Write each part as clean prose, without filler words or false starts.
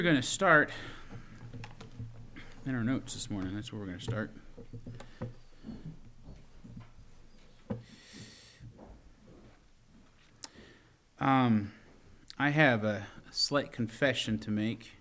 We're going to start in our notes this morning. That's where we're going to start. I have a slight confession to make.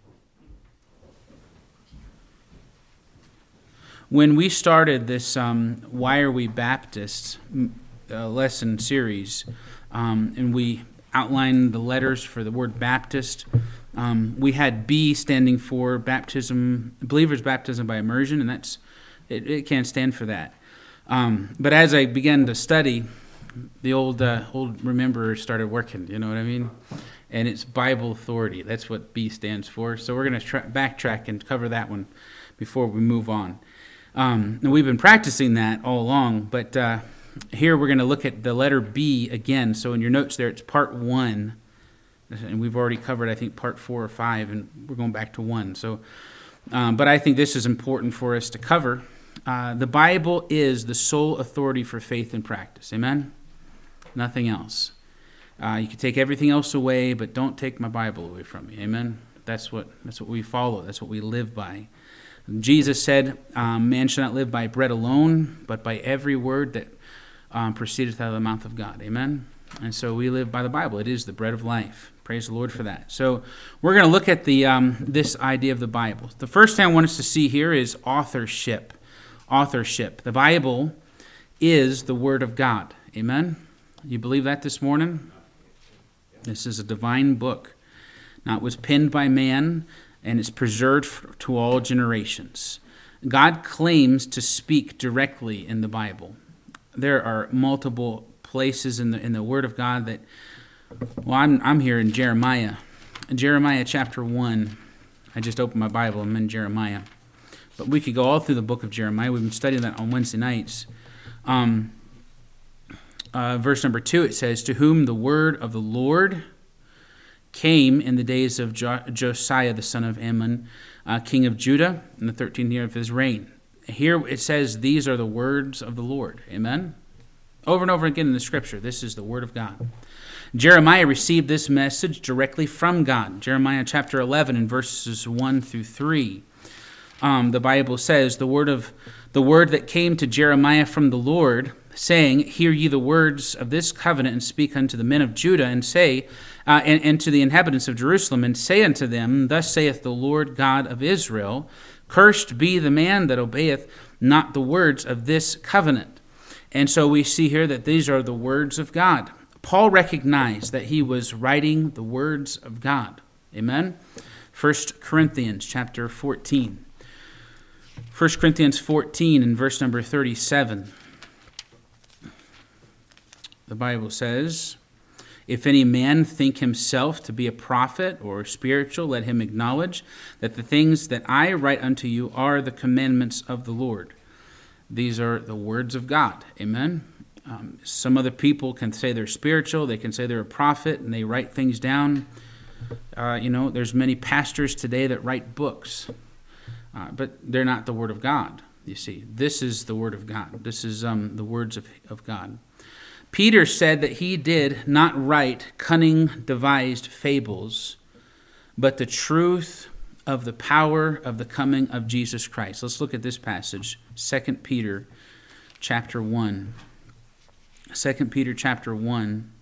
When we started this Why Are We Baptists lesson series, and we outlined the letters for the word Baptist, we had B standing for baptism, believer's baptism by immersion, and it can't stand for that. But as I began to study, the old rememberer started working, you know what I mean? And it's Bible authority. That's what B stands for. So we're going to backtrack and cover that one before we move on. And we've been practicing that all along, but here we're going to look at the letter B again. So in your notes there, it's part 1. And we've already covered, I think, part 4 or 5, and we're going back to 1. So, but I think this is important for us to cover. The Bible is the sole authority for faith and practice. Amen? Nothing else. You can take everything else away, but don't take my Bible away from me. Amen? That's what we follow. That's what we live by. Jesus said, man shall not live by bread alone, but by every word that proceedeth out of the mouth of God. Amen? And so we live by the Bible. It is the bread of life. Praise the Lord for that. So we're going to look at this idea of the Bible. The first thing I want us to see here is authorship. Authorship. The Bible is the Word of God. Amen? You believe that this morning? This is a divine book. Now, it was penned by man, and it's preserved to all generations. God claims to speak directly in the Bible. There are multiple places in the Word of God that, well, I'm here in Jeremiah. In Jeremiah chapter 1, I just opened my Bible. I'm in Jeremiah. But we could go all through the book of Jeremiah. We've been studying that on Wednesday nights. Verse number 2, it says, to whom the word of the Lord came in the days of Josiah, the son of Ammon, king of Judah, in the 13th year of his reign. Here it says, these are the words of the Lord. Amen? Over and over again in the Scripture, this is the Word of God. Jeremiah received this message directly from God. Jeremiah chapter 11 and verses 1 through 3. The Bible says, the word that came to Jeremiah from the Lord, saying, hear ye the words of this covenant, and speak unto the men of Judah, and say, and to the inhabitants of Jerusalem, and say unto them, thus saith the Lord God of Israel, cursed be the man that obeyeth not the words of this covenant. And so we see here that these are the words of God. Paul recognized that he was writing the words of God. Amen? 1 Corinthians chapter 14. 1 Corinthians 14 and verse number 37. The Bible says, if any man think himself to be a prophet or spiritual, let him acknowledge that the things that I write unto you are the commandments of the Lord. These are the words of God. Amen? Some other people can say they're spiritual. They can say they're a prophet, and they write things down. There's many pastors today that write books, but they're not the Word of God, you see. This is the Word of God. This is the words of God. Peter said that he did not write cunning devised fables, but the truth of the power of the coming of Jesus Christ. Let's look at this passage, 2 Peter chapter 1. 2 Peter chapter 1.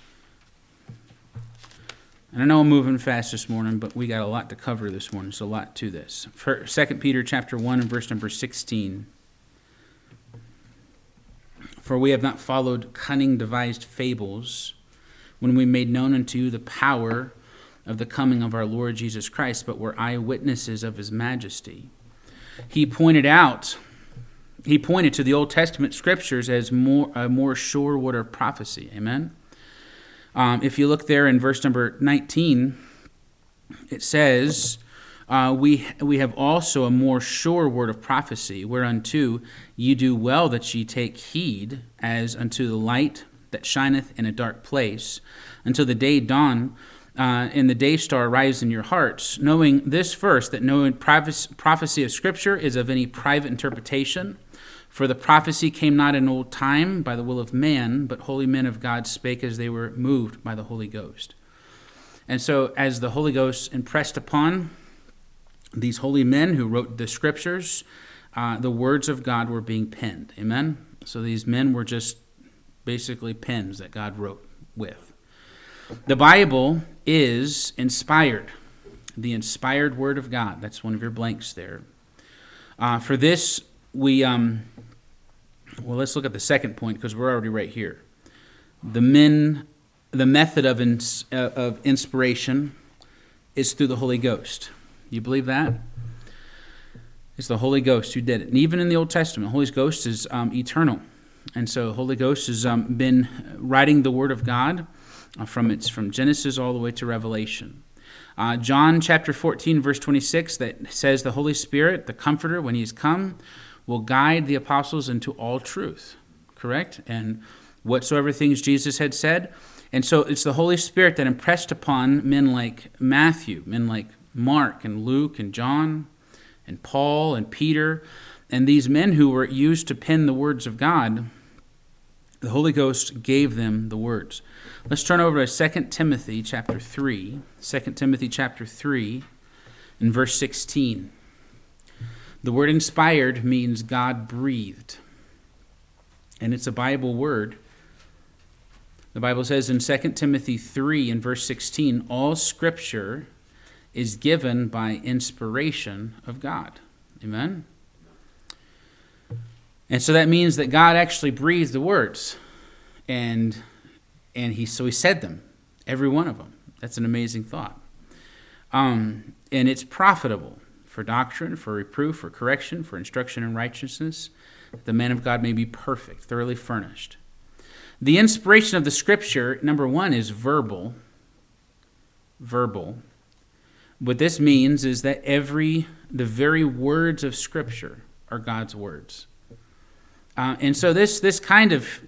And I know I'm moving fast this morning, but we got a lot to cover this morning. There's a lot to this. 2 Peter chapter 1 and verse number 16. For we have not followed cunning devised fables when we made known unto you the power of the coming of our Lord Jesus Christ, but were eyewitnesses of his majesty. He pointed to the Old Testament scriptures as a more sure word of prophecy. Amen? If you look there in verse number 19, it says, we have also a more sure word of prophecy, whereunto ye do well that ye take heed, as unto the light that shineth in a dark place, until the day dawn, and the day star rise in your hearts, knowing this first, that no prophecy of Scripture is of any private interpretation. For the prophecy came not in old time by the will of man, but holy men of God spake as they were moved by the Holy Ghost. And so as the Holy Ghost impressed upon these holy men who wrote the scriptures, the words of God were being penned. Amen? So these men were just basically pens that God wrote with. The Bible is inspired, the inspired Word of God. That's one of your blanks there. For this, let's look at the second point because we're already right here. The method of inspiration is through the Holy Ghost. You believe that? It's the Holy Ghost who did it. And even in the Old Testament, the Holy Ghost is eternal. And so the Holy Ghost has been writing the Word of God from Genesis all the way to Revelation. John chapter 14, verse 26, that says the Holy Spirit, the Comforter, when He's come, will guide the apostles into all truth. Correct? And whatsoever things Jesus had said. And so it's the Holy Spirit that impressed upon men like Matthew, men like Mark and Luke and John and Paul and Peter, and these men who were used to pen the words of God. The Holy Ghost gave them the words. Let's turn over to 2 Timothy chapter 3. 2 Timothy chapter 3 and verse 16. The word inspired means God breathed. And it's a Bible word. The Bible says in 2 Timothy 3 and verse 16, all Scripture is given by inspiration of God. Amen? And so that means that God actually breathed the words. And he said them, every one of them. That's an amazing thought. And it's profitable for doctrine, for reproof, for correction, for instruction in righteousness, that the man of God may be perfect, thoroughly furnished. The inspiration of the Scripture, number one, is verbal. Verbal. What this means is that the very words of Scripture are God's words. And so this kind of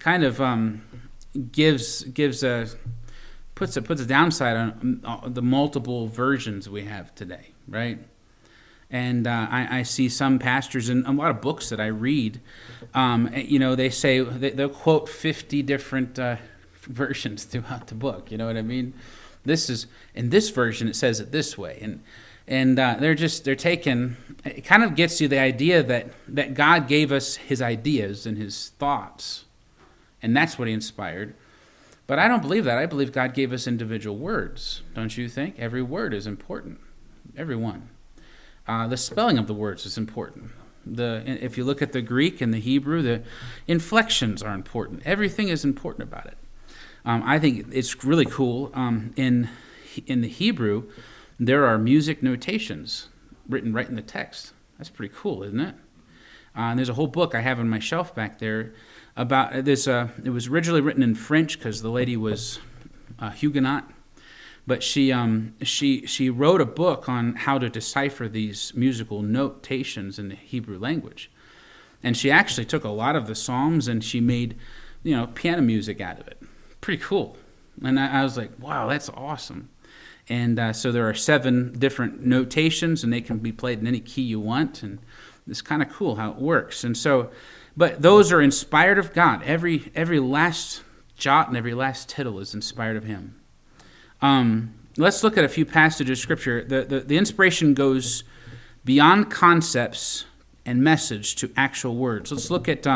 puts a downside on the multiple versions we have today, right? And I see some pastors in a lot of books that I read, they say they'll quote 50 different versions throughout the book. You know what I mean? In this version it says it this way, and they're taking. It kind of gets you the idea that God gave us His ideas and His thoughts, and that's what He inspired. But I don't believe that. I believe God gave us individual words. Don't you think? Every word is important. Every one. The spelling of the words is important. If you look at the Greek and the Hebrew, the inflections are important. Everything is important about it. I think it's really cool. In the Hebrew, there are music notations written right in the text. That's pretty cool, isn't it? And there's a whole book I have on my shelf back there about this. It was originally written in French because the lady was Huguenot. But she wrote a book on how to decipher these musical notations in the Hebrew language. And she actually took a lot of the Psalms and she made, piano music out of it. Pretty cool. And I was like, wow, that's awesome. And so there are 7 different notations and they can be played in any key you want. And it's kind of cool how it works. And so, but those are inspired of God. Every last jot and every last tittle is inspired of Him. Let's look at a few passages of Scripture. The inspiration goes beyond concepts and message to actual words. Let's look at,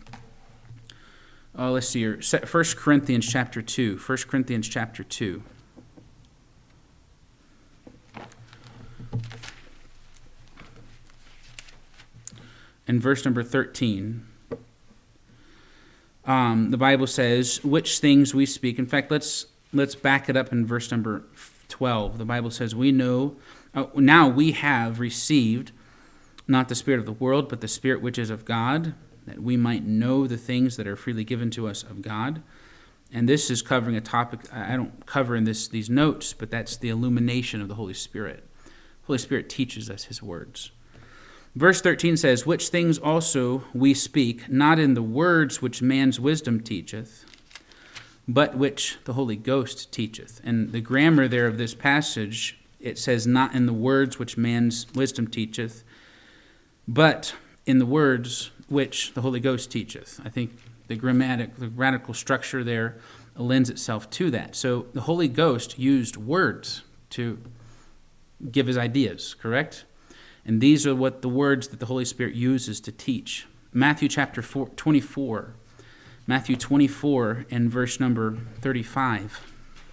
let's see here, 1 Corinthians chapter 2. 1 Corinthians chapter 2. In verse number 13, the Bible says, which things we speak. In fact, let's back it up in verse number 12. The Bible says, we know, now we have received not the spirit of the world, but the Spirit which is of God, that we might know the things that are freely given to us of God. And this is covering a topic I don't cover in these notes, but that's the illumination of the Holy Spirit. The Holy Spirit teaches us His words. Verse 13 says, which things also we speak, not in the words which man's wisdom teacheth, but which the Holy Ghost teacheth. And the grammar there of this passage, it says, not in the words which man's wisdom teacheth, but in the words which the Holy Ghost teacheth. I think the grammatical structure there lends itself to that. So the Holy Ghost used words to give His ideas, correct? And these are what the words that the Holy Spirit uses to teach. Matthew chapter 24. Matthew 24 and verse number 35.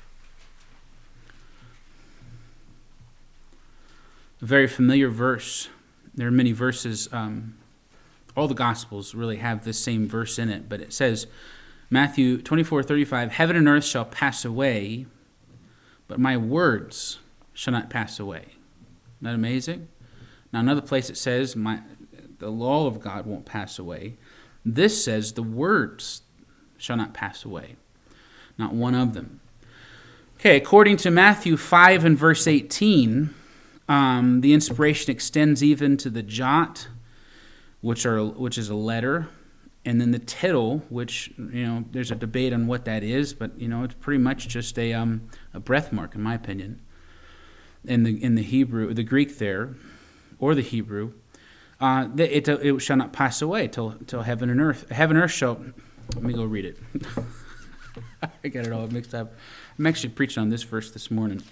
A very familiar verse. There are many verses. All the Gospels really have this same verse in it, but it says, Matthew 24:35, heaven and earth shall pass away, but my words shall not pass away. Isn't that amazing? Now, another place it says, the law of God won't pass away. This says the words shall not pass away. Not one of them. Okay, according to Matthew 5 and verse 18, the inspiration extends even to the jot, which is a letter, and then the tittle, which, there's a debate on what that is, but, it's pretty much just a breath mark, in my opinion. In the Hebrew, the Greek there, or the Hebrew, it shall not pass away till heaven and earth. Heaven and earth shall. Let me go read it. I got it all mixed up. I'm actually preaching on this verse this morning.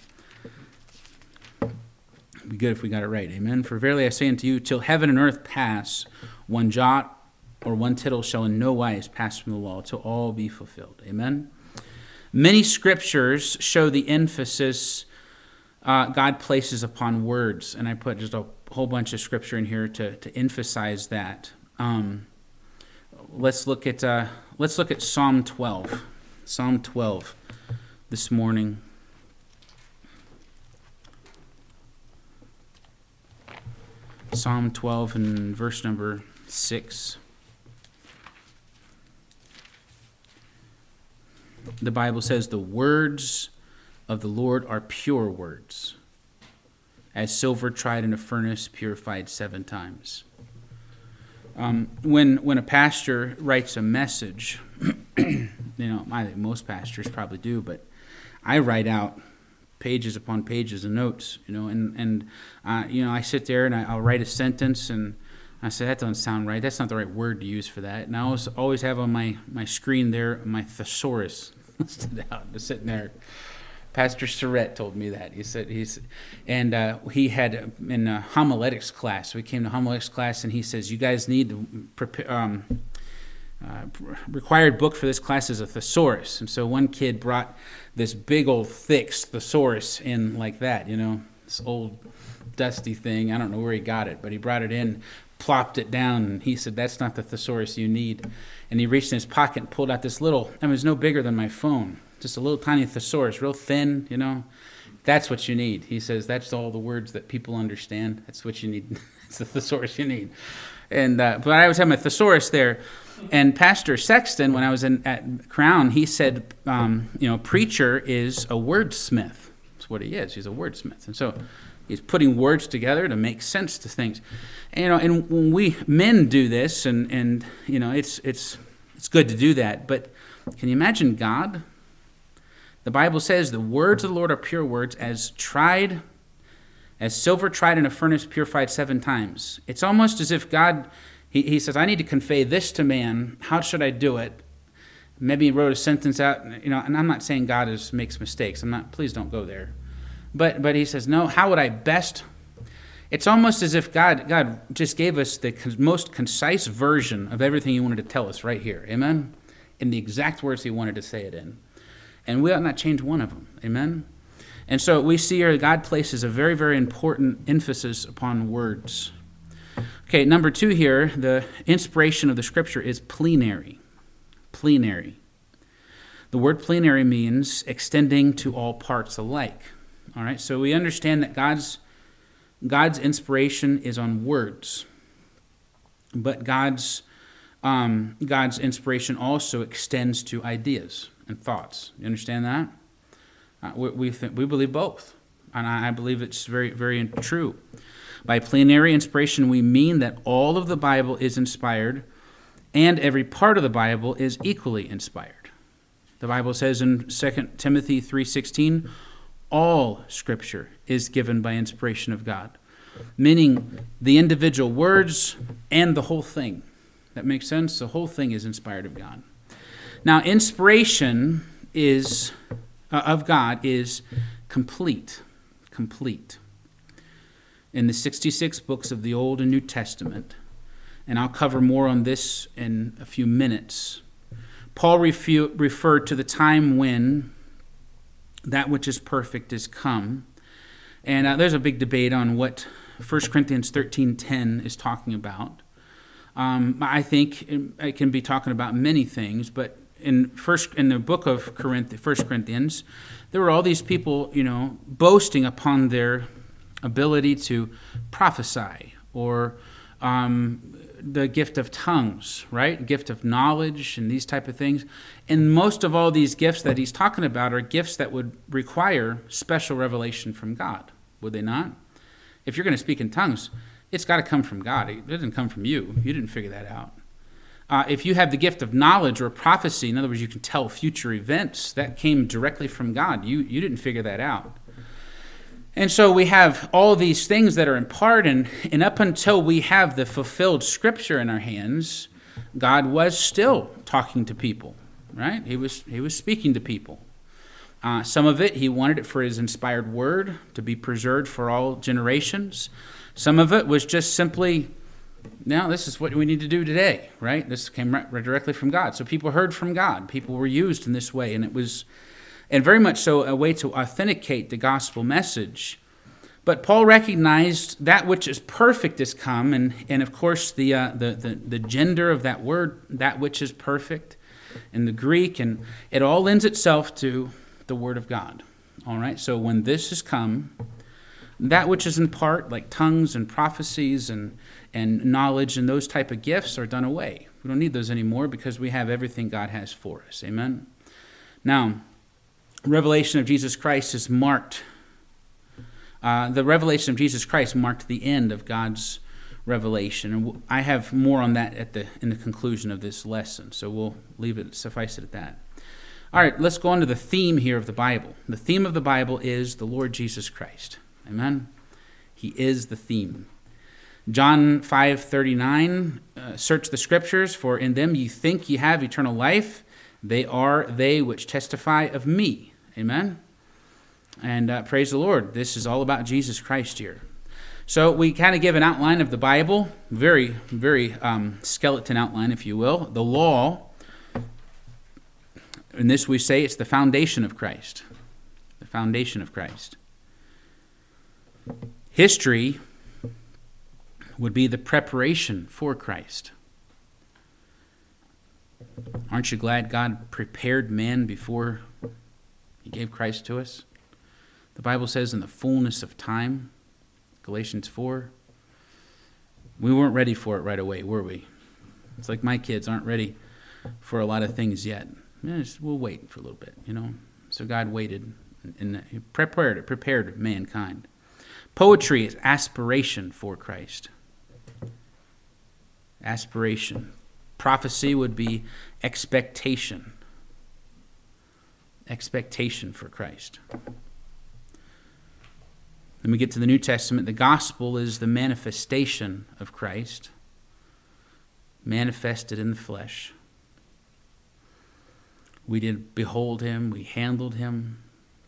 It'd be good if we got it right. Amen. For verily I say unto you, till heaven and earth pass, one jot or one tittle shall in no wise pass from the law, till all be fulfilled. Amen. Many scriptures show the emphasis God places upon words, and I put just a whole bunch of scripture in here to emphasize that. Let's look at Psalm 12. Psalm 12 this morning. Psalm 12 and verse number 6. The Bible says, the words of the Lord are pure words, as silver tried in a furnace, purified 7 times. When a pastor writes a message, I think most pastors probably do, but I write out pages upon pages of notes, and I sit there and I'll write a sentence and I say, that doesn't sound right. That's not the right word to use for that. And I always have on my screen there my thesaurus listed out, just sitting there. Pastor Surratt told me that. He said he had in a homiletics class. We came to homiletics class, and he says, you guys need to prepare. Required book for this class is a thesaurus. And so one kid brought this big old thick thesaurus in like that, this old dusty thing. I don't know where he got it, but he brought it in, plopped it down, and he said, that's not the thesaurus you need. And he reached in his pocket and pulled out this little, it was no bigger than my phone, just a little tiny thesaurus, real thin, That's what you need. He says, that's all the words that people understand. That's what you need. It's the thesaurus you need. And but I always have my thesaurus there. And Pastor Sexton, when I was at Crown, he said, preacher is a wordsmith. That's what he is. He's a wordsmith. And so he's putting words together to make sense to things. And when we men do this, and it's good to do that. But can you imagine God? The Bible says the words of the Lord are pure words, as silver tried in a furnace, purified 7 times. It's almost as if God, he says, I need to convey this to man. How should I do it? Maybe he wrote a sentence out, and I'm not saying God makes mistakes. Please don't go there. But he says, no, how would I best? It's almost as if God just gave us the most concise version of everything he wanted to tell us right here. Amen? In the exact words he wanted to say it in. And we ought not change one of them. Amen? And so we see here God places a very, very important emphasis upon words. Okay, number 2 here, the inspiration of the Scripture is plenary. Plenary. The word plenary means extending to all parts alike. All right, so we understand that God's inspiration is on words, but God's inspiration also extends to ideas and thoughts. You understand that? We believe both, and I believe it's very, very true. By plenary inspiration, we mean that all of the Bible is inspired, and every part of the Bible is equally inspired. The Bible says in 2 Timothy 3:16, all Scripture is given by inspiration of God, meaning the individual words and the whole thing. That makes sense? The whole thing is inspired of God. Now, inspiration of God is complete. Complete. in the 66 books of the Old and New Testament. And I'll cover more on this in a few minutes. Paul referred to the time when that which is perfect is come. And there's a big debate on what 1 Corinthians 13:10 is talking about. I think it can be talking about many things, but in the book of 1 Corinthians, there were all these people, boasting upon their ability to prophesy or the gift of tongues, right? Gift of knowledge and these type of things. And most of all these gifts that he's talking about are gifts that would require special revelation from God, would they not? If you're going to speak in tongues, it's got to come from God. It doesn't come from you. You didn't figure that out. If you have the gift of knowledge or prophecy, in other words, you can tell future events, that came directly from God. You didn't figure that out. And so we have all these things that are in part, and up until we have the fulfilled Scripture in our hands, God was still talking to people, right? He was speaking to people. Some of it, he wanted it for his inspired word to be preserved for all generations. Some of it was just simply, now this is what we need to do today, right? This came right directly from God. So people heard from God. People were used in this way, and it was, and very much so, a way to authenticate the gospel message. But Paul recognized that which is perfect is come, and of course the gender of that word, that which is perfect, in the Greek, and it all lends itself to the Word of God. All right, so when this has come, that which is in part, like tongues and prophecies and knowledge and those type of gifts, are done away. We don't need those anymore because we have everything God has for us. Amen? Now, revelation of Jesus Christ is marked. The revelation of Jesus Christ marked the end of God's revelation. And I have more on that in the conclusion of this lesson, so we'll suffice it at that. All right, let's go on to the theme here of the Bible. The theme of the Bible is the Lord Jesus Christ. Amen? He is the theme. John 5:39, search the Scriptures, for in them ye think ye have eternal life. They are they which testify of me. Amen? And praise the Lord. This is all about Jesus Christ here. So we kind of give an outline of the Bible, very, very skeleton outline, if you will. The law, in this we say it's the foundation of Christ. The foundation of Christ. History would be the preparation for Christ. Aren't you glad God prepared man before he gave Christ to us? The Bible says in the fullness of time, Galatians 4, we weren't ready for it right away, were we? It's like my kids aren't ready for a lot of things yet. We'll wait for a little bit, So God waited and he prepared mankind. Poetry is aspiration for Christ. Aspiration. Prophecy would be expectation. Expectation for Christ. Then we get to the New Testament. The gospel is the manifestation of Christ, manifested in the flesh. We did behold him. We handled him.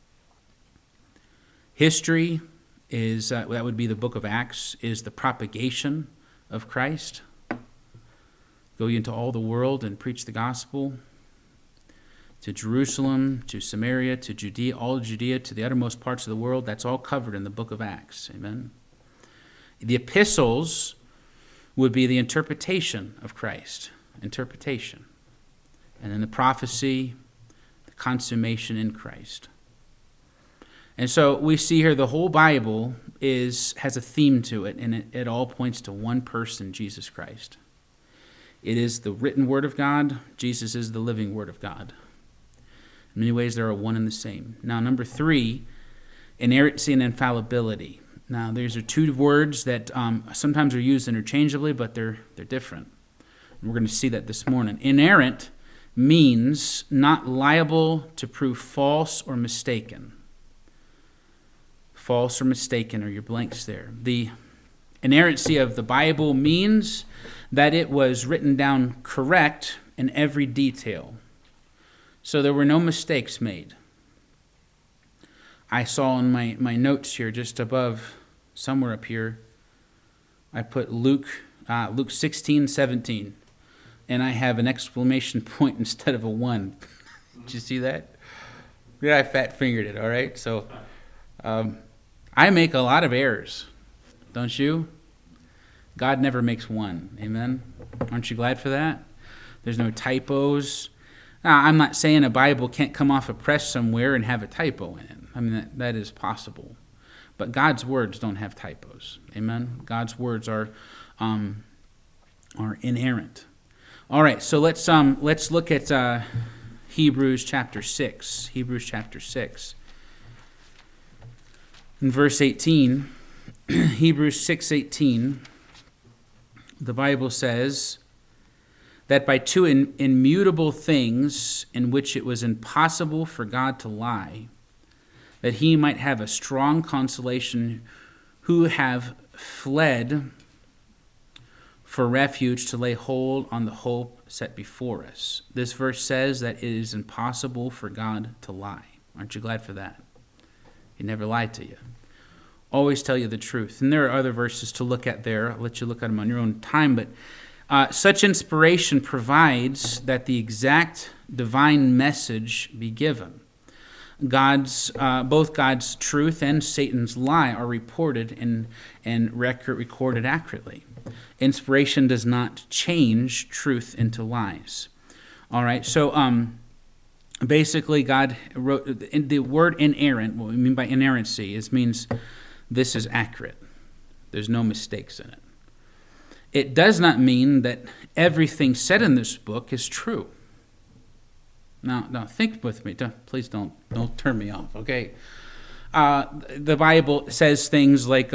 History is, that would be the book of Acts, is the propagation of Christ. Go into all the world and preach the gospel. To Jerusalem, to Samaria, to Judea, all of Judea, to the uttermost parts of the world. That's all covered in the book of Acts. Amen. The epistles would be the interpretation of Christ. Interpretation. And then the prophecy, the consummation in Christ. And so we see here the whole Bible has a theme to it, and it all points to one person, Jesus Christ. It is the written word of God. Jesus is the living word of God. In many ways, they are one and the same. Now, number 3, inerrancy and infallibility. Now, these are two words that sometimes are used interchangeably, but they're different. And we're going to see that this morning. Inerrant means not liable to prove false or mistaken. False or mistaken are your blanks there. The inerrancy of the Bible means that it was written down correct in every detail. So there were no mistakes made. I saw in my notes here just above somewhere up here. I put Luke 16:17, and I have an exclamation point instead of a 1. Did you see that? Yeah, I fat-fingered it, all right? So I make a lot of errors, don't you? God never makes one, amen? Aren't you glad for that? There's no typos. Now, I'm not saying a Bible can't come off a press somewhere and have a typo in it. I mean, that is possible. But God's words don't have typos. Amen? God's words are inerrant. All right, so let's look at Hebrews chapter 6. Hebrews chapter 6. In verse 18, Hebrews 6:18, the Bible says that by two immutable things in which it was impossible for God to lie, that he might have a strong consolation who have fled for refuge to lay hold on the hope set before us. This verse says that it is impossible for God to lie. Aren't you glad for that? He never lied to you. Always tell you the truth. And there are other verses to look at there. I'll let you look at them on your own time. But such inspiration provides that the exact divine message be given. Both God's truth and Satan's lie are reported and recorded accurately. Inspiration does not change truth into lies. All right, so basically God wrote, the word inerrant, what we mean by inerrancy, means this is accurate. There's no mistakes in it. It does not mean that everything said in this book is true. Now think with me. Please don't turn me off, okay? The Bible says things like,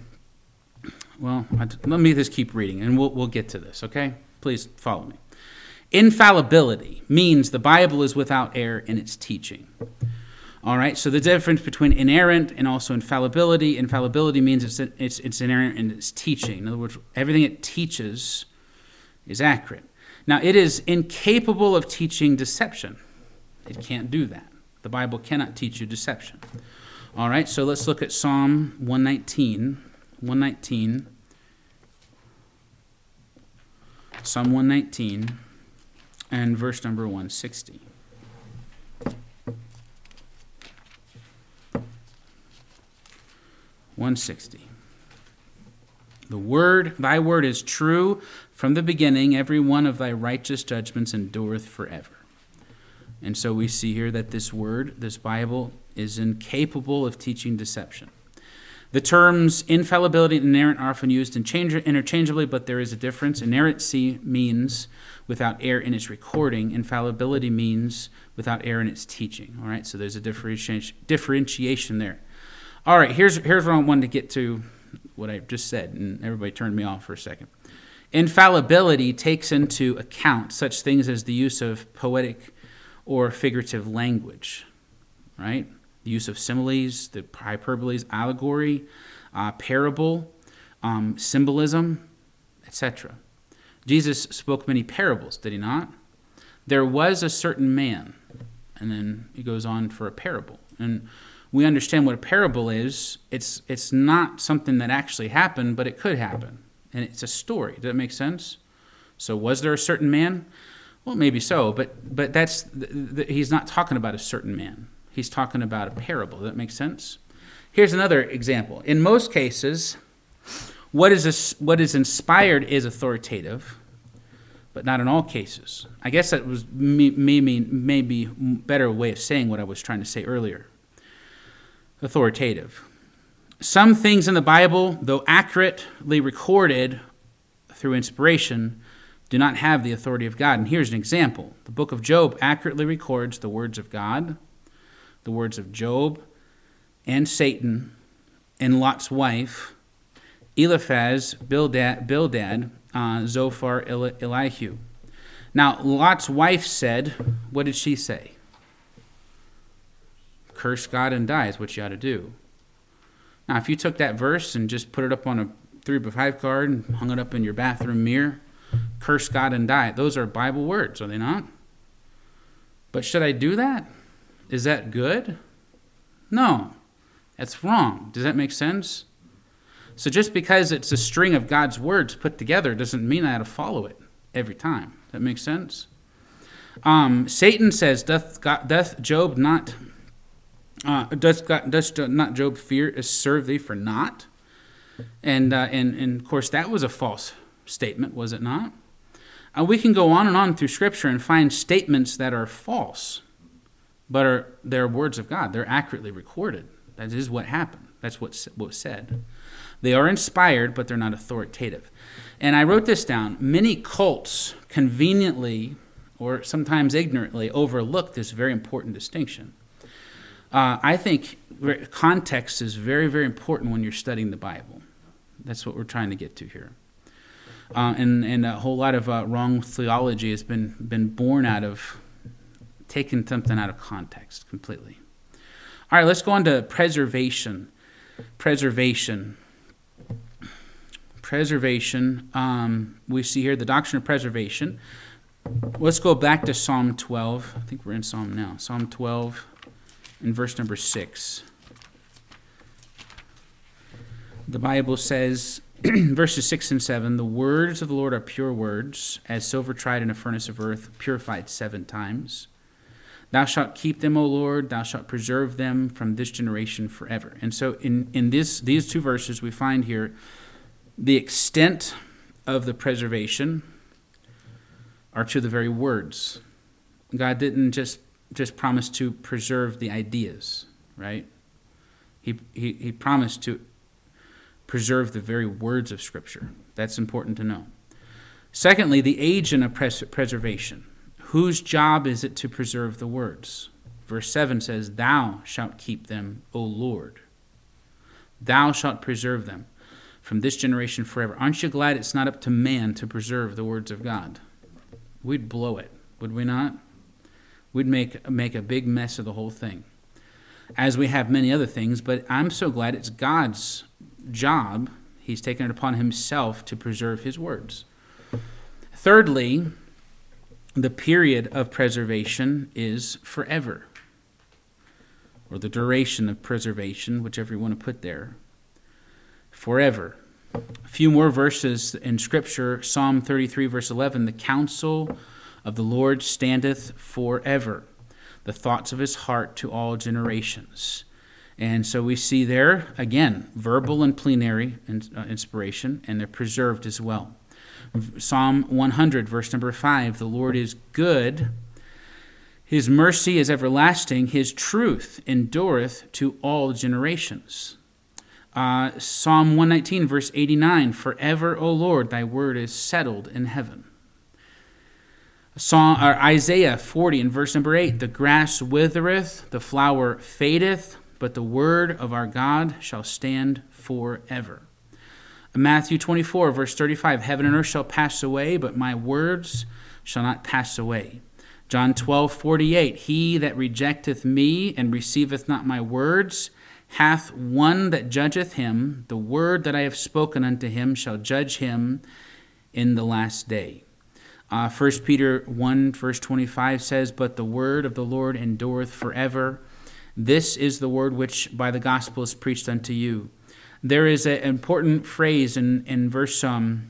let me just keep reading, and we'll get to this, okay? Please follow me. Infallibility means the Bible is without error in its teaching. All right, so the difference between inerrant and also infallibility. Infallibility means it's inerrant in its teaching. In other words, everything it teaches is accurate. Now, it is incapable of teaching deception. It can't do that. The Bible cannot teach you deception. All right, so let's look at Psalm 119. 119. Psalm 119 and verse number 160. Thy word is true from the beginning. Every one of thy righteous judgments endureth forever. And so we see here that this word, this Bible, is incapable of teaching deception. The terms infallibility and inerrant are often used interchangeably, but there is a difference. Inerrancy means without error in its recording. Infallibility means without error in its teaching. All right, so there's a differentiation there. All right, here's what I wanted to get to, what I just said, and everybody turned me off for a second. Infallibility takes into account such things as the use of poetic or figurative language, right? The use of similes, the hyperboles, allegory, parable, symbolism, etc. Jesus spoke many parables, did he not? There was a certain man, and then he goes on for a parable. And we understand what a parable is. It's not something that actually happened, but it could happen. And it's a story. Does that make sense? So was there a certain man? Well, maybe so, but that's he's not talking about a certain man. He's talking about a parable. Does that make sense? Here's another example. In most cases, what is inspired is authoritative, but not in all cases. I guess that was maybe a better way of saying what I was trying to say earlier. Authoritative. Some things in the Bible, though accurately recorded through inspiration, do not have the authority of God. And here's an example. The book of Job accurately records the words of God, the words of Job and Satan and Lot's wife, Eliphaz, Bildad, Zophar, Elihu. Now, Lot's wife said, what did she say? Curse God and die is what you ought to do. Now, if you took that verse and just put it up on a 3x5 card and hung it up in your bathroom mirror, curse God and die, those are Bible words, are they not? But should I do that? Is that good? No, that's wrong. Does that make sense? So just because it's a string of God's words put together doesn't mean I have to follow it every time. That makes sense? Satan says, doth Job not Job serve thee for naught? And of course that was a false statement, was it not? We can go on and on through Scripture and find statements that are false, but they're words of God. They're accurately recorded. That is what happened. That's what was said. They are inspired, but they're not authoritative. And I wrote this down. Many cults conveniently, or sometimes ignorantly, overlook this very important distinction. I think context is very, very important when you're studying the Bible. That's what we're trying to get to here. And a whole lot of wrong theology has been born out of taking something out of context completely. All right, let's go on to preservation. Preservation. We see here the doctrine of preservation. Let's go back to Psalm 12. I think we're in Psalm now. Psalm 12 and verse number 6. The Bible says, verses 6 and 7, the words of the Lord are pure words, as silver tried in a furnace of earth, purified 7 times. Thou shalt keep them, O Lord, thou shalt preserve them from this generation forever. And so in these 2 verses, we find here the extent of the preservation are to the very words. God didn't just promise to preserve the ideas, right? He promised to preserve the very words of Scripture. That's important to know. Secondly, the agent of preservation. Whose job is it to preserve the words? Verse 7 says, Thou shalt keep them, O Lord. Thou shalt preserve them from this generation forever. Aren't you glad it's not up to man to preserve the words of God? We'd blow it, would we not? We'd make a big mess of the whole thing, as we have many other things, but I'm so glad it's God's job. He's taken it upon himself to preserve his words. Thirdly, the period of preservation is forever, or the duration of preservation, whichever you want to put there. Forever. A few more verses in Scripture. Psalm 33, verse 11, the counsel of the Lord standeth forever, the thoughts of his heart to all generations. And so we see there, again, verbal and plenary inspiration, and they're preserved as well. Psalm 100, verse number 5, the Lord is good, his mercy is everlasting, his truth endureth to all generations. Psalm 119, verse 89, forever, O Lord, thy word is settled in heaven. Isaiah 40 and verse number 8, the grass withereth, the flower fadeth, but the word of our God shall stand forever. Matthew 24, verse 35, heaven and earth shall pass away, but my words shall not pass away. John 12, 48, he that rejecteth me and receiveth not my words hath one that judgeth him. The word that I have spoken unto him shall judge him in the last day. 1 Peter 1, verse 25 says, but the word of the Lord endureth forever. This is the word which by the gospel is preached unto you. There is an important phrase in verse Psalm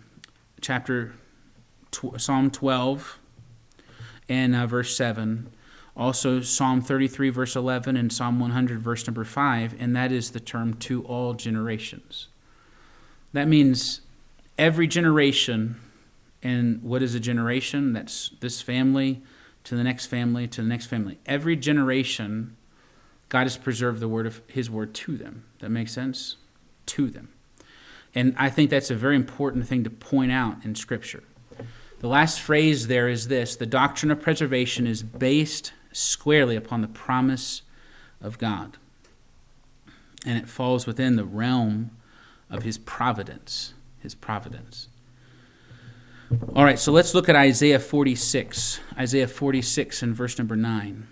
12 and verse 7. Also Psalm 33, verse 11, and Psalm 100, verse number 5, and that is the term to all generations. That means every generation, and what is a generation? That's this family to the next family to the next family. Every generation, God has preserved the word of his word to them. That makes sense? To them. And I think that's a very important thing to point out in Scripture. The last phrase there is this: the doctrine of preservation is based squarely upon the promise of God. And it falls within the realm of his providence. His providence. All right, so let's look at Isaiah 46. Isaiah 46 and verse number 9.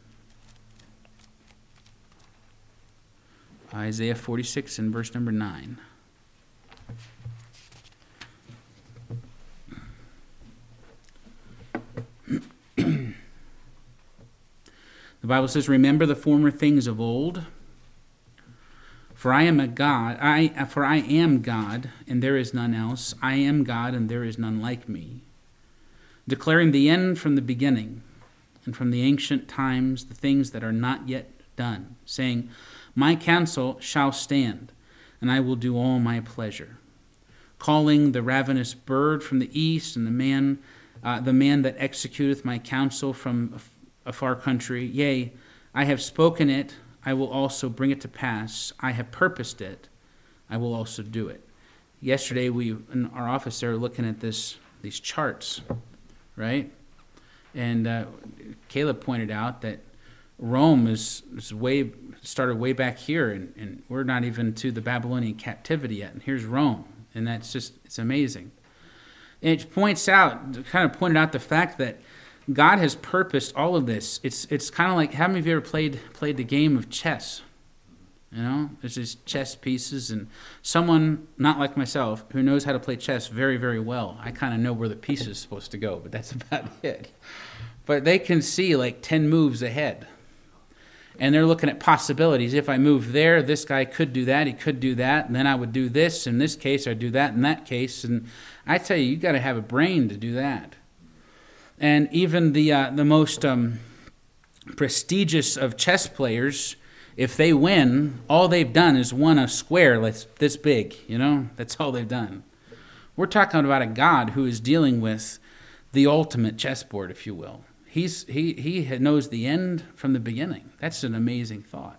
Isaiah 46 and verse number 9. The Bible says, remember the former things of old, For I am a God, for I am God, and there is none else. I am God, and there is none like me. Declaring the end from the beginning, and from the ancient times the things that are not yet done, saying, My counsel shall stand, and I will do all my pleasure. Calling the ravenous bird from the east, and the man that executeth my counsel from a far country. Yea, I have spoken it, I will also bring it to pass. I have purposed it, I will also do it. Yesterday, we in our office there were looking at these charts, right? And Caleb pointed out that Rome started way back here, and we're not even to the Babylonian captivity yet. And here's Rome, and it's amazing. And it pointed out the fact that God has purposed all of this. It's kind of like, how many of you ever played the game of chess? You know, there's these chess pieces, and someone not like myself who knows how to play chess very, very well, I kind of know where the piece is supposed to go, but that's about it. But they can see like 10 moves ahead, and they're looking at possibilities. If I move there, this guy could do that, he could do that, and then I would do this. In this case, I'd do that in that case. And I tell you, got to have a brain to do that. And even the most prestigious of chess players, if they win, all they've done is won a square this big, you know? That's all they've done. We're talking about a God who is dealing with the ultimate chessboard, if you will. He knows the end from the beginning. That's an amazing thought.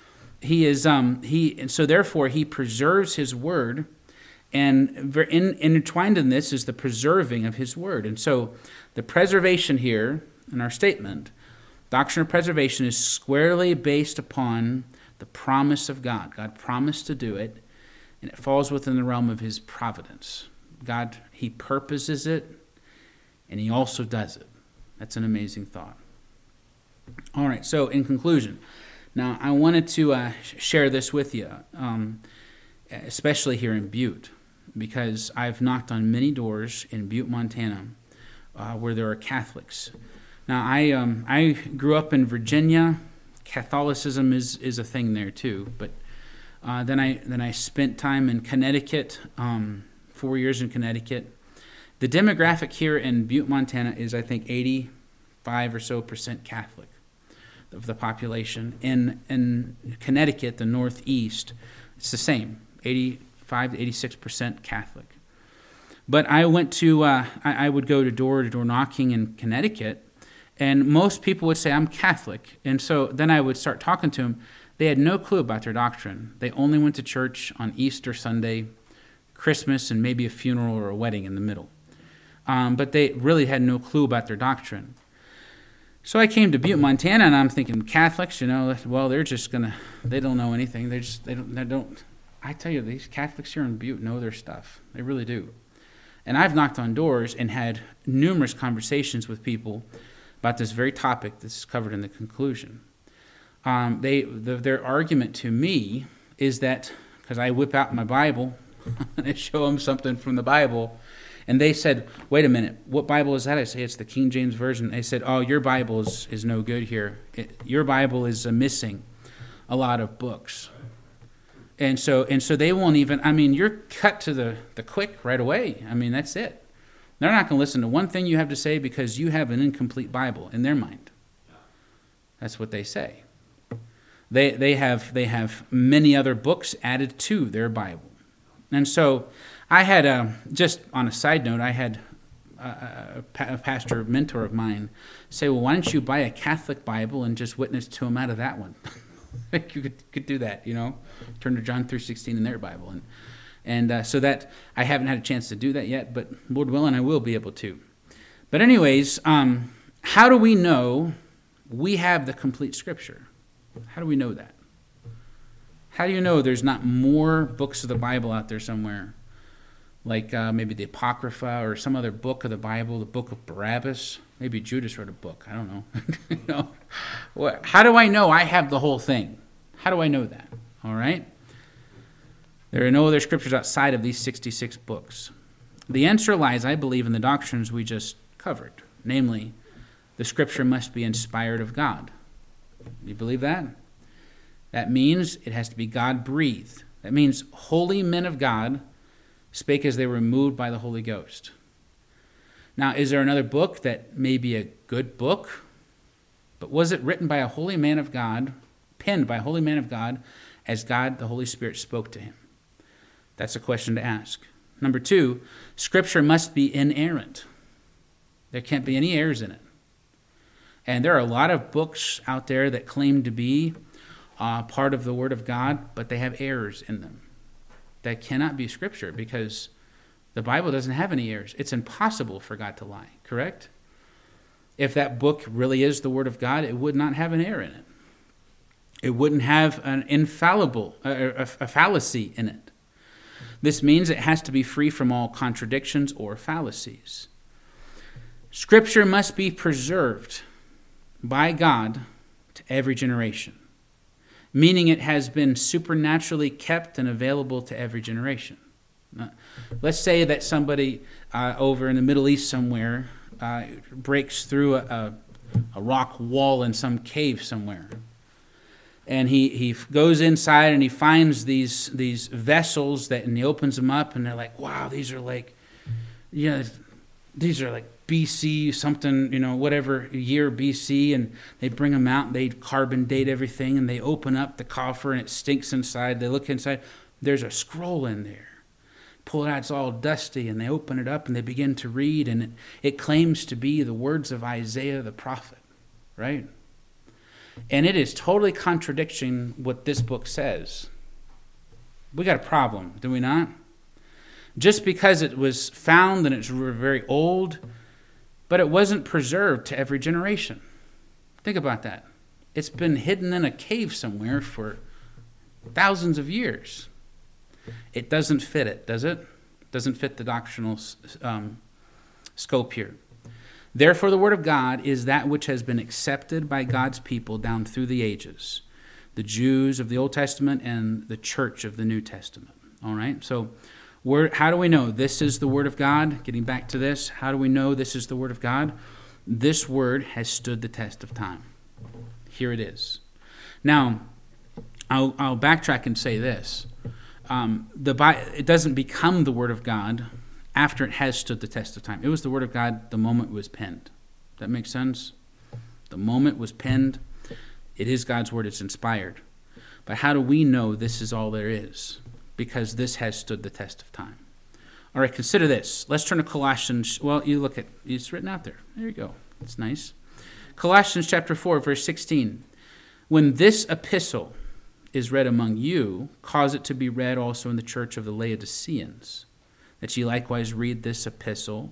And so therefore he preserves his word, and intertwined in this is the preserving of his word. And so the preservation here in our statement, doctrine of preservation, is squarely based upon the promise of God. God promised to do it, and it falls within the realm of his providence. God, he purposes it, and he also does it. That's an amazing thought. All right, so in conclusion, now I wanted to share this with you, especially here in Butte, because I've knocked on many doors in Butte, Montana, where there are Catholics. Now, I grew up in Virginia. Catholicism is a thing there too, but then I spent time in Connecticut, 4 years in Connecticut. The demographic here in Butte, Montana is, I think, 85% or so Catholic of the population. In Connecticut, the Northeast, it's the same, 85 to 86% Catholic. But I went to, I would go to door knocking in Connecticut, and most people would say, I'm Catholic. And so then I would start talking to them. They had no clue about their doctrine. They only went to church on Easter Sunday, Christmas, and maybe a funeral or a wedding in the middle. But they really had no clue about their doctrine. So I came to Butte, Montana, and I'm thinking, Catholics, well, they're just they don't know anything. They don't. I tell you, these Catholics here in Butte know their stuff. They really do. And I've knocked on doors and had numerous conversations with people about this very topic that's covered in the conclusion. Their argument to me is that, because I whip out my Bible and I show them something from the Bible, and they said, wait a minute, what Bible is that? I say, it's the King James Version. They said, oh, your Bible is no good here. Your Bible is missing a lot of books. And so they won't even, you're cut to the quick right away. That's it. They're not going to listen to one thing you have to say because you have an incomplete Bible in their mind. That's what they say. They have many other books added to their Bible. And so I had, just on a side note, I had a pastor mentor of mine say, well, why don't you buy a Catholic Bible and just witness to him out of that one? You could do that, turn to John 3:16 in their Bible. And so that I haven't had a chance to do that yet, but Lord willing, I will be able to. But anyways, how do we know we have the complete Scripture? How do we know that? How do you know there's not more books of the Bible out there somewhere? Like maybe the Apocrypha or some other book of the Bible, the book of Barabbas. Maybe Judas wrote a book. I don't know. How do I know I have the whole thing? How do I know that? All right? There are no other scriptures outside of these 66 books. The answer lies, I believe, in the doctrines we just covered. Namely, the Scripture must be inspired of God. Do you believe that? That means it has to be God-breathed. That means holy men of God spake as they were moved by the Holy Ghost. Now, is there another book that may be a good book? But was it written by a holy man of God, penned by a holy man of God, as God, the Holy Spirit, spoke to him? That's a question to ask. Number 2, Scripture must be inerrant. There can't be any errors in it. And there are a lot of books out there that claim to be part of the Word of God, but they have errors in them. That cannot be Scripture because the Bible doesn't have any errors. It's impossible for God to lie, correct? If that book really is the Word of God, it would not have an error in it. It wouldn't have an infallible, a fallacy in it. This means it has to be free from all contradictions or fallacies. Scripture must be preserved by God to every generation, meaning it has been supernaturally kept and available to every generation. Let's say that somebody over in the Middle East somewhere breaks through a rock wall in some cave somewhere. And he goes inside and he finds these vessels and he opens them up and they're like, wow, these are like BC something, whatever year BC, and they bring them out and they carbon date everything and they open up the coffer and it stinks inside. They look inside, there's a scroll in there. Pull it out, it's all dusty, and they open it up and they begin to read, and it claims to be the words of Isaiah the prophet, right? And it is totally contradicting what this book says. We got a problem, do we not? Just because it was found and it's very old, but it wasn't preserved to every generation. Think about that. It's been hidden in a cave somewhere for thousands of years. It doesn't fit it, does it? It doesn't fit the doctrinal scope here. Therefore, the Word of God is that which has been accepted by God's people down through the ages, the Jews of the Old Testament and the church of the New Testament. All right? So how do we know this is the Word of God? Getting back to this, how do we know this is the Word of God? This Word has stood the test of time. Here it is. Now, I'll backtrack and say this. It doesn't become the Word of God after it has stood the test of time. It was the Word of God the moment it was penned. That makes sense? The moment it was penned, it is God's Word, it's inspired. But how do we know this is all there is? Because this has stood the test of time. All right, consider this. Let's turn to Colossians. Well, you look at it's written out there. There you go. It's nice. Colossians chapter 4, verse 16. When this epistle is read among you, cause it to be read also in the church of the Laodiceans, that ye likewise read this epistle,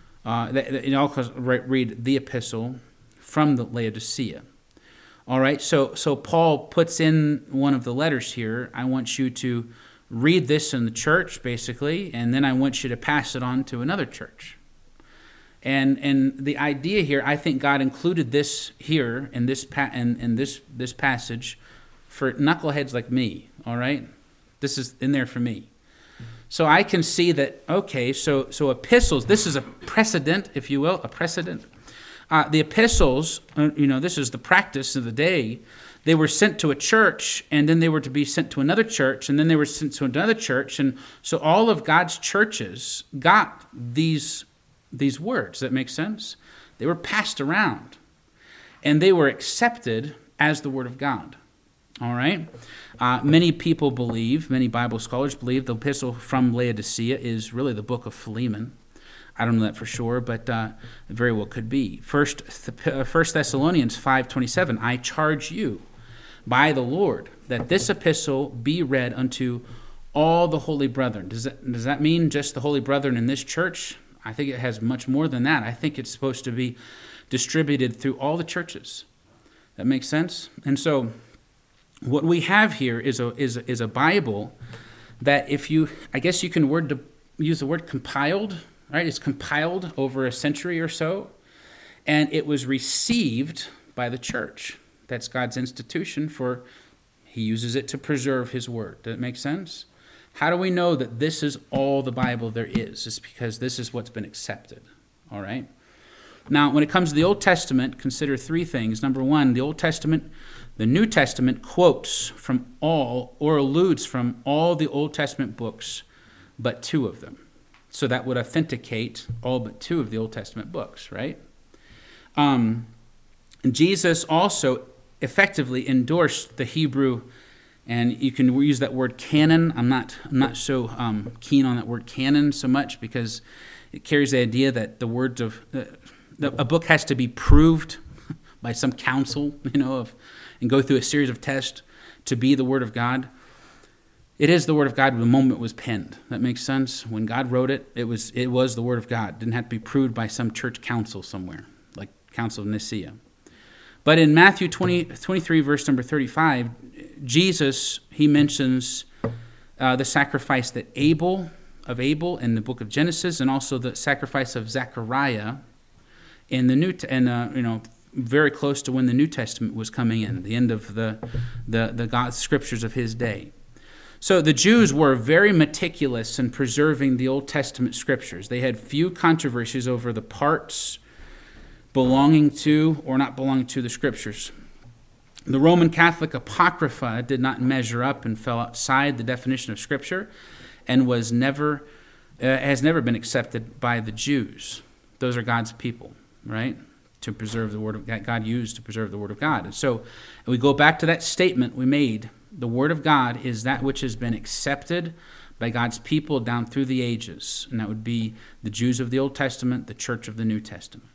read the epistle from the Laodicea. All right, so Paul puts in one of the letters here. I want you to read this in the church, basically, and then I want you to pass it on to another church. And the idea here, I think God included this here in this passage for knuckleheads like me, all right? This is in there for me. So I can see that, okay, so epistles, this is a precedent, if you will, a precedent. The epistles, this is the practice of the day. They were sent to a church, and then they were to be sent to another church, and then they were sent to another church. And so all of God's churches got these words. That makes sense? They were passed around, and they were accepted as the Word of God. All right? Many people believe, many Bible scholars believe, the epistle from Laodicea is really the book of Philemon. I don't know that for sure, but it very well could be. First Thessalonians 5:27, I charge you by the Lord that this epistle be read unto all the holy brethren. Does that mean just the holy brethren in this church? I think it has much more than that. I think it's supposed to be distributed through all the churches. That makes sense? And so what we have here is a Bible that I guess you can use the word compiled, right? It's compiled over a century or so, and it was received by the church. That's God's institution He uses it to preserve His word. Does that make sense? How do we know that this is all the Bible there is? It's because this is what's been accepted, all right? Now, when it comes to the Old Testament, consider three things. Number one, the New Testament quotes from all or alludes from all the Old Testament books but two of them. So that would authenticate all but two of the Old Testament books, right? Jesus also effectively endorsed the Hebrew, and you can use that word canon. I'm not so keen on that word canon so much because it carries the idea that the words of a book has to be proved by some council, and go through a series of tests to be the Word of God. It is the Word of God the moment it was penned. That makes sense? When God wrote it, it was the Word of God. It didn't have to be proved by some church council somewhere, like Council of Nicaea. But in Matthew 23, verse number 35, Jesus, he mentions the sacrifice of Abel in the book of Genesis, and also the sacrifice of Zechariah in the very close to when the New Testament was coming in, the end of the God's scriptures of his day. So the Jews were very meticulous in preserving the Old Testament scriptures. They had few controversies over the parts belonging to or not belonging to the scriptures. The Roman Catholic Apocrypha did not measure up and fell outside the definition of scripture and has never been accepted by the Jews. Those are God's people, right? To preserve the Word of God, God used to preserve the Word of God. And so we go back to that statement we made. The Word of God is that which has been accepted by God's people down through the ages. And that would be the Jews of the Old Testament, the Church of the New Testament.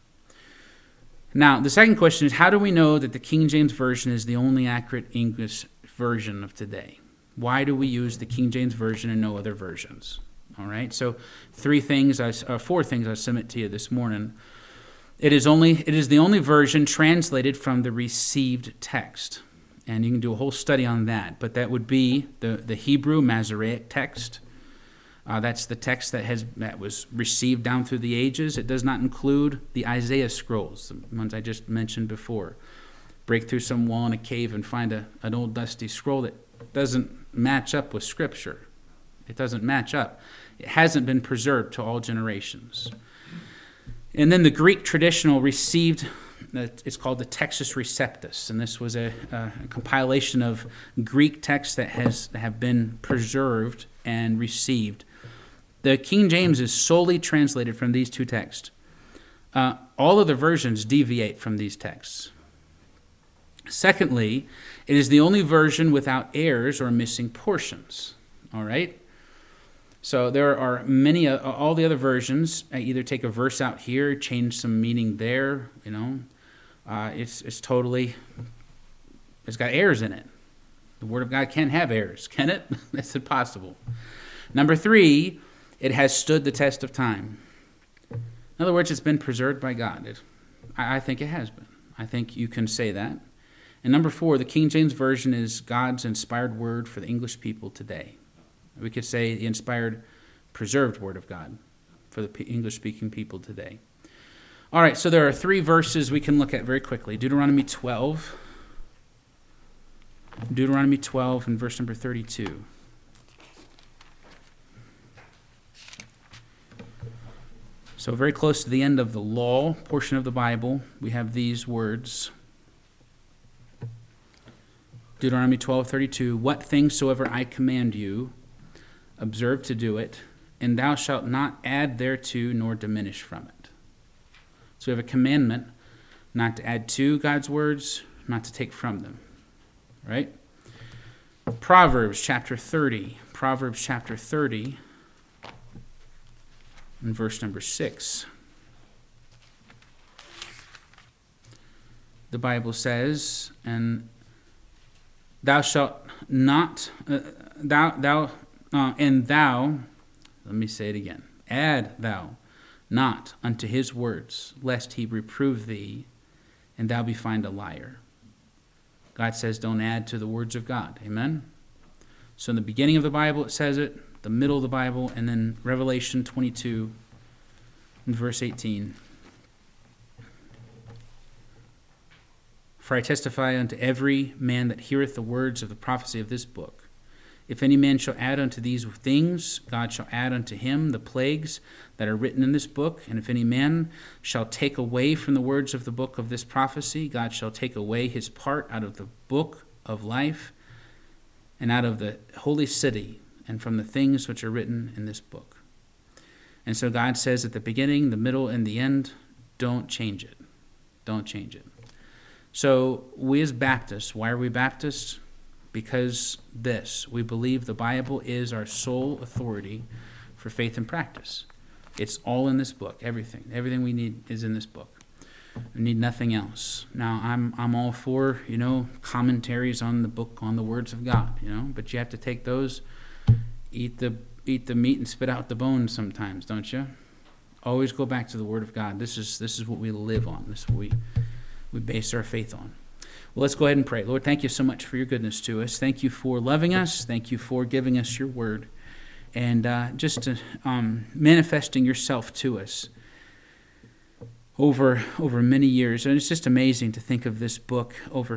Now, the second question is, how do we know that the King James Version is the only accurate English version of today? Why do we use the King James Version and no other versions? All right, so four things I submit to you this morning. It is the only version translated from the received text. And you can do a whole study on that. But that would be the Hebrew Masoretic text. That's the text that was received down through the ages. It does not include the Isaiah scrolls, the ones I just mentioned before. Break through some wall in a cave and find an old dusty scroll that doesn't match up with Scripture. It doesn't match up. It hasn't been preserved to all generations. And then the Greek traditional received, it's called the Textus Receptus, and this was a compilation of Greek texts that have been preserved and received. The King James is solely translated from these two texts. All of the versions deviate from these texts. Secondly, it is the only version without errors or missing portions. All right? So there are all the other versions either take a verse out here, change some meaning there, it's got errors in it. The Word of God can't have errors, can it? That's impossible. Number 3, it has stood the test of time. In other words, it's been preserved by God. I think it has been. I think you can say that. And number 4, the King James Version is God's inspired word for the English people today. We could say the inspired, preserved Word of God for the English-speaking people today. All right, so there are 3 verses we can look at very quickly. Deuteronomy 12 and verse number 32. So very close to the end of the law portion of the Bible, we have these words. Deuteronomy 12:32, "What things soever I command you, observe to do it, and thou shalt not add thereto nor diminish from it." So we have a commandment not to add to God's words, not to take from them. Right? Proverbs chapter 30 and verse number 6. The Bible says, and thou shalt not, let me say it again. Add thou not unto his words, lest he reprove thee, and thou be found a liar. God says don't add to the words of God. Amen? So in the beginning of the Bible it says it, the middle of the Bible, and then Revelation 22 and verse 18. "For I testify unto every man that heareth the words of the prophecy of this book, If any man shall add unto these things, God shall add unto him the plagues that are written in this book. And if any man shall take away from the words of the book of this prophecy, God shall take away his part out of the book of life and out of the holy city and from the things which are written in this book. And so God says at the beginning, the middle, and the end, don't change it. Don't change it. So we as Baptists, why are we Baptists? Because we believe the Bible is our sole authority for faith and practice. It's all in this book, everything. Everything we need is in this book. We need nothing else. Now, I'm all for, commentaries on the book, on the words of God, but you have to take those, eat the meat and spit out the bones sometimes, don't you? Always go back to the Word of God. This is what we live on. This is what we base our faith on. Well, let's go ahead and pray. Lord, thank you so much for your goodness to us. Thank you for loving us. Thank you for giving us your word and just manifesting yourself to us over many years. And it's just amazing to think of this book over